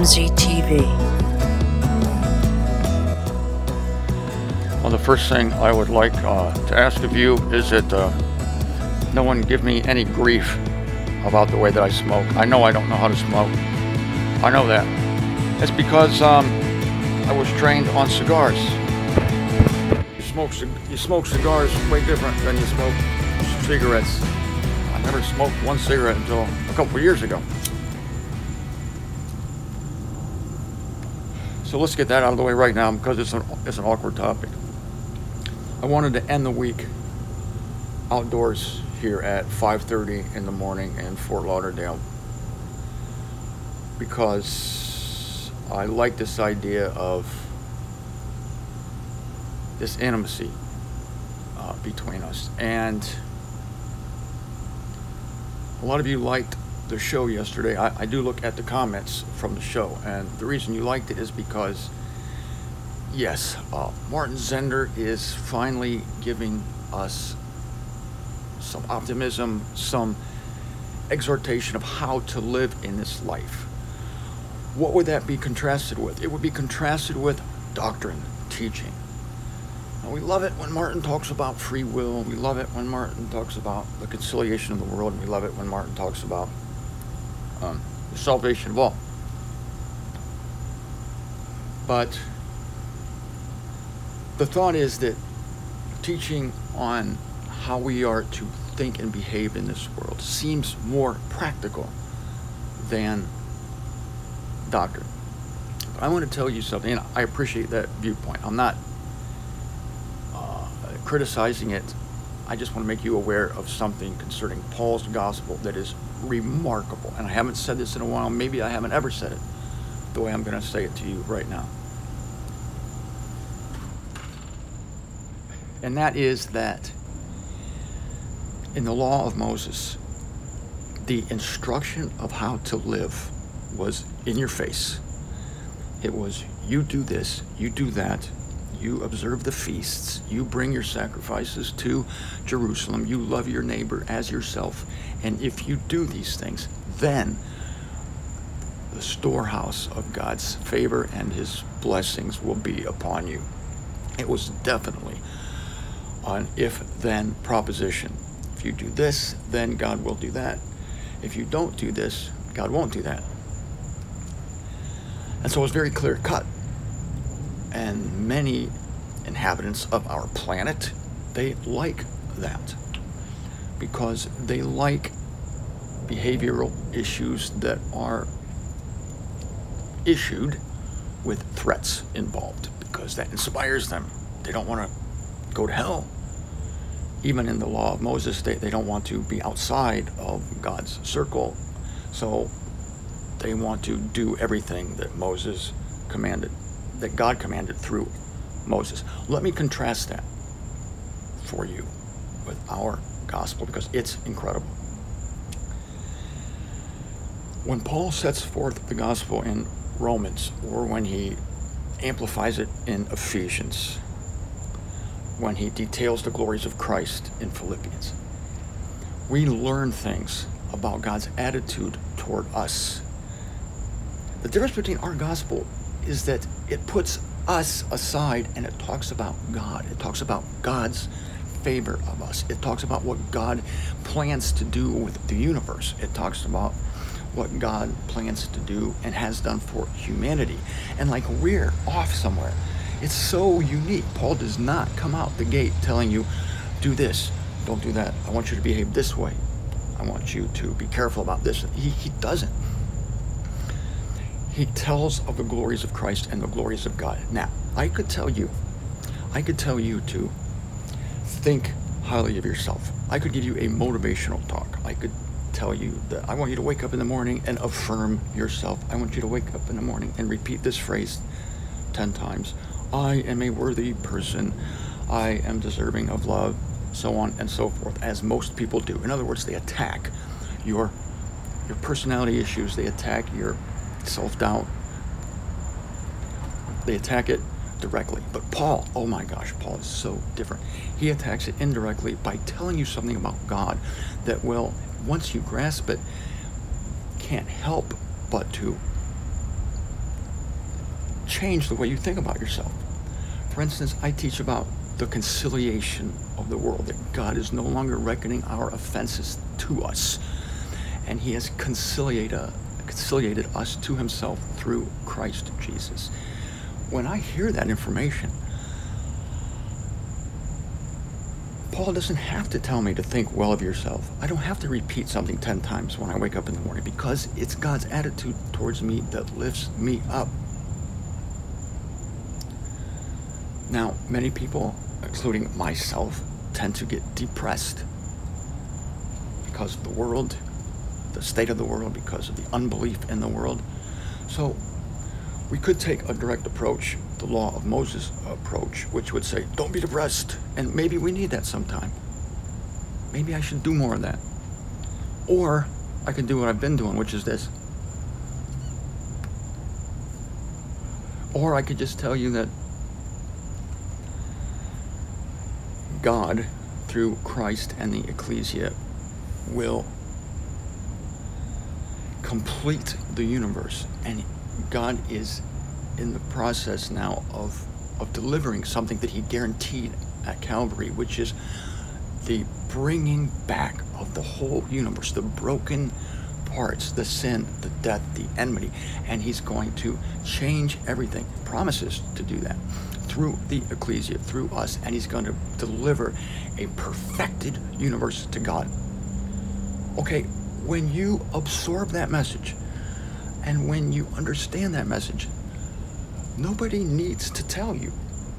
MZTV. Well, the first thing I would like to ask of you is that no one give me any grief about the way that I smoke. I know I don't know how to smoke. I know that. It's because I was trained on cigars. You smoke cigars way different than you smoke cigarettes. I never smoked one cigarette until a couple of years ago. So let's get that out of the way right now because it's an awkward topic. I wanted to end the week outdoors here at 5:30 in the morning in Fort Lauderdale because I like this idea of this intimacy between us. And a lot of you liked the show yesterday. I do look at the comments from the show, and the reason you liked it is because yes, Martin Zender is finally giving us some optimism, some exhortation of how to live in this life. What would that be contrasted with? It would be contrasted with doctrine, teaching. Now, we love it when Martin talks about free will. We love it when Martin talks about the conciliation of the world. We love it when Martin talks about the salvation of all. But the thought is that teaching on how we are to think and behave in this world seems more practical than doctrine. But I want to tell you something, and I appreciate that viewpoint. I'm not criticizing it. I just want to make you aware of something concerning Paul's gospel that is remarkable. And I haven't said this in a while. Maybe I haven't ever said it the way I'm going to say it to you right now. And that is that in the law of Moses, the instruction of how to live was in your face. It was, you do this, you do that, you observe the feasts, you bring your sacrifices to Jerusalem, you love your neighbor as yourself, and if you do these things, then the storehouse of God's favor and his blessings will be upon you. It was definitely an if-then proposition. If you do this, then God will do that. If you don't do this, God won't do that. And so it was very clear cut. And many inhabitants of our planet, they like that because they like behavioral issues that are issued with threats involved because that inspires them. They don't want to go to hell. Even in the law of Moses, they don't want to be outside of God's circle. So they want to do everything that Moses commanded, that God commanded through Moses. Let me contrast that for you with our gospel because it's incredible. When Paul sets forth the gospel in Romans, or when he amplifies it in Ephesians, when he details the glories of Christ in Philippians, we learn things about God's attitude toward us. The difference between our gospel is that it puts us aside and it talks about God. It talks about God's favor of us. It talks about what God plans to do with the universe. It talks about what God plans to do and has done for humanity. And like we're off somewhere. It's so unique. Paul does not come out the gate telling you, do this, don't do that. I want you to behave this way. I want you to be careful about this. He doesn't. He tells of the glories of Christ and the glories of God. Now, I could tell you to think highly of yourself. I could give you a motivational talk. I could tell you that I want you to wake up in the morning and affirm yourself. I want you to wake up in the morning and repeat this phrase 10 times. I am a worthy person. I am deserving of love, so on and so forth, as most people do. In other words, they attack your personality issues. They attack your self-doubt. They attack it directly. But Paul, oh my gosh, Paul is so different. He attacks it indirectly by telling you something about God that will, once you grasp it, can't help but to change the way you think about yourself. For instance, I teach about the conciliation of the world, that God is no longer reckoning our offenses to us, and he has conciliated us to himself through Christ Jesus. When I hear that information, Paul doesn't have to tell me to think well of yourself. I don't have to repeat something 10 times when I wake up in the morning, because it's God's attitude towards me that lifts me up. Now, many people, including myself, tend to get depressed because of the world, the state of the world, because of the unbelief in the world. So we could take a direct approach, the law of Moses approach, which would say, don't be depressed. And maybe we need that sometime. Maybe I should do more of that. Or I can do what I've been doing, which is this. Or I could just tell you that God, through Christ and the ecclesia, will complete the universe. And God is in the process now of delivering something that he guaranteed at Calvary, which is the bringing back of the whole universe, the broken parts, the sin, the death, the enmity. And he's going to change everything. Promises to do that through the ecclesia, through us, and he's going to deliver a perfected universe to God. Okay, when you absorb that message, and when you understand that message, nobody needs to tell you.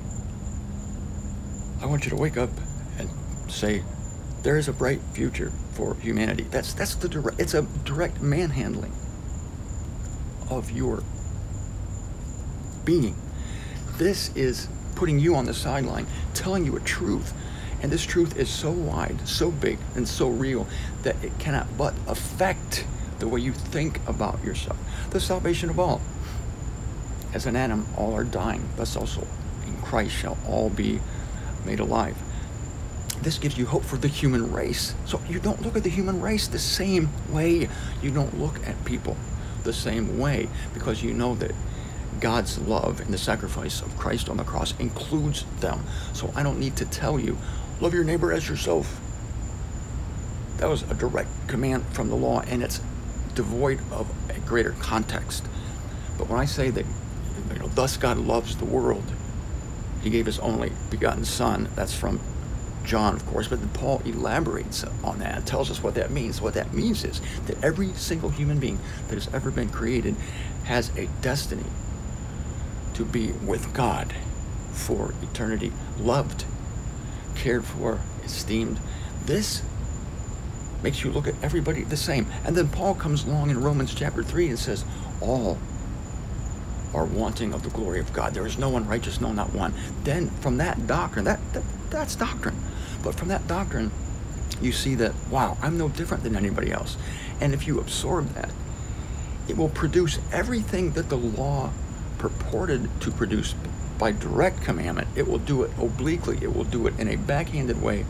I want you to wake up and say, there is a bright future for humanity. It's a direct manhandling of your being. This is putting you on the sideline, telling you a truth. And this truth is so wide, so big, and so real that it cannot but affect the way you think about yourself. The salvation of all. As in Adam, all are dying. Thus also in Christ shall all be made alive. This gives you hope for the human race. So you don't look at the human race the same way. You don't look at people the same way, because you know that God's love and the sacrifice of Christ on the cross includes them. So I don't need to tell you, love your neighbor as yourself. That was a direct command from the law, and it's devoid of a greater context. But when I say that, thus God loves the world, he gave his only begotten son, that's from John, of course, but then Paul elaborates on that and tells us what that means. What that means is that every single human being that has ever been created has a destiny to be with God for eternity, loved, cared for, esteemed. This makes you look at everybody the same. And then Paul comes along in Romans chapter 3 and says, all are wanting of the glory of God. There is no one righteous, no, not one. Then from that doctrine, that's doctrine. But from that doctrine, you see that, wow, I'm no different than anybody else. And if you absorb that, it will produce everything that the law purported to produce by direct commandment. It will do it obliquely. It will do it in a backhanded way,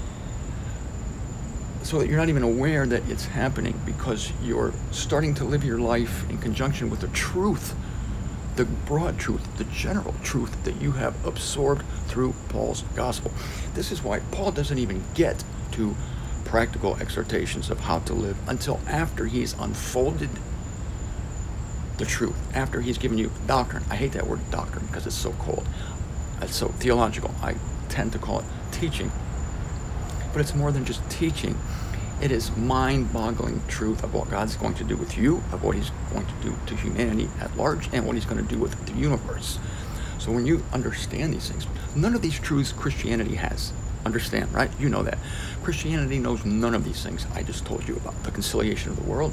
so that you're not even aware that it's happening, because you're starting to live your life in conjunction with the truth, the broad truth, the general truth that you have absorbed through Paul's gospel. This is why Paul doesn't even get to practical exhortations of how to live until after he's unfolded the truth, after he's given you doctrine. I hate that word doctrine because it's so cold. It's so theological. I tend to call it teaching. But it's more than just teaching. It is mind-boggling truth of what God's going to do with you, of what he's going to do to humanity at large, and what he's going to do with the universe. So when you understand these things, none of these truths Christianity has. Understand, right? You know that. Christianity knows none of these things I just told you about. The conciliation of the world,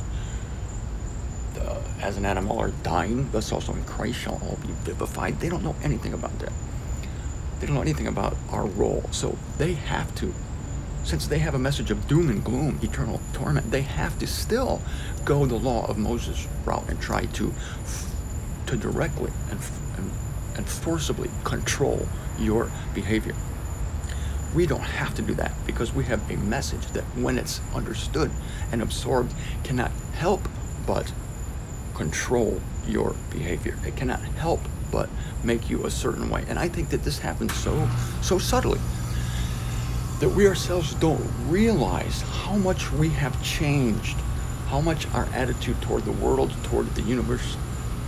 as in Adam all are dying, thus also in Christ shall all be vivified. They don't know anything about that. They don't know anything about our role. So they have to, since they have a message of doom and gloom, eternal torment, they have to still go the law of Moses route and try to directly and forcibly control your behavior. We don't have to do that, because we have a message that, when it's understood and absorbed, cannot help but control your behavior. It cannot help but make you a certain way. And I think that this happens so subtly that we ourselves don't realize how much we have changed, how much our attitude toward the world, toward the universe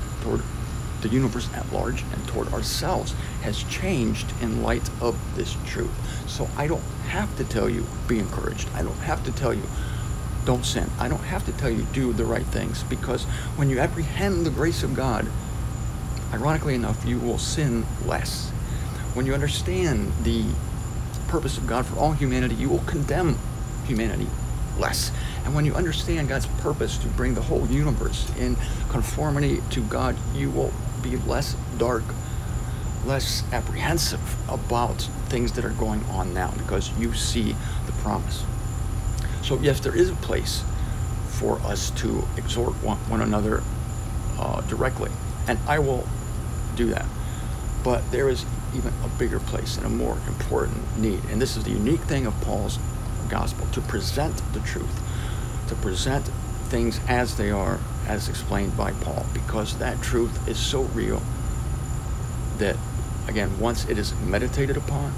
at large, and toward ourselves has changed in light of this truth. So I don't have to tell you, be encouraged. I don't have to tell you, don't sin. I don't have to tell you, do the right things, because when you apprehend the grace of God, ironically enough, you will sin less. When you understand the purpose of God for all humanity, you will condemn humanity less. And when you understand God's purpose to bring the whole universe in conformity to God, you will be less dark, less apprehensive about things that are going on now, because you see the promise. So yes, there is a place for us to exhort one another directly, and I will do that. But there is even a bigger place and a more important need, and this is the unique thing of Paul's gospel, to present the truth, to present things as they are, as explained by Paul, because that truth is so real that, again, once it is meditated upon,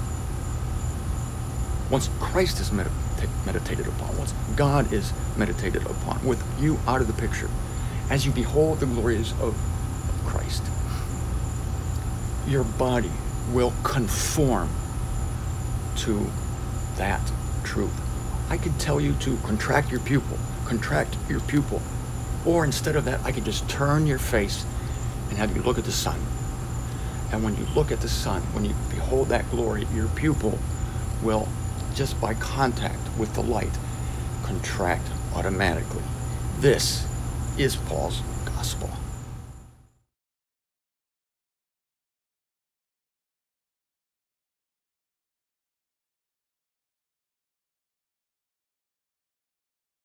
once Christ is meditated upon, once God is meditated upon, with you out of the picture, as you behold the glories of Christ, your body will conform to that truth. I could tell you to contract your pupil, or instead of that, I could just turn your face and have you look at the sun. And when you look at the sun, when you behold that glory, your pupil will, just by contact with the light, contract automatically. This is Paul's gospel.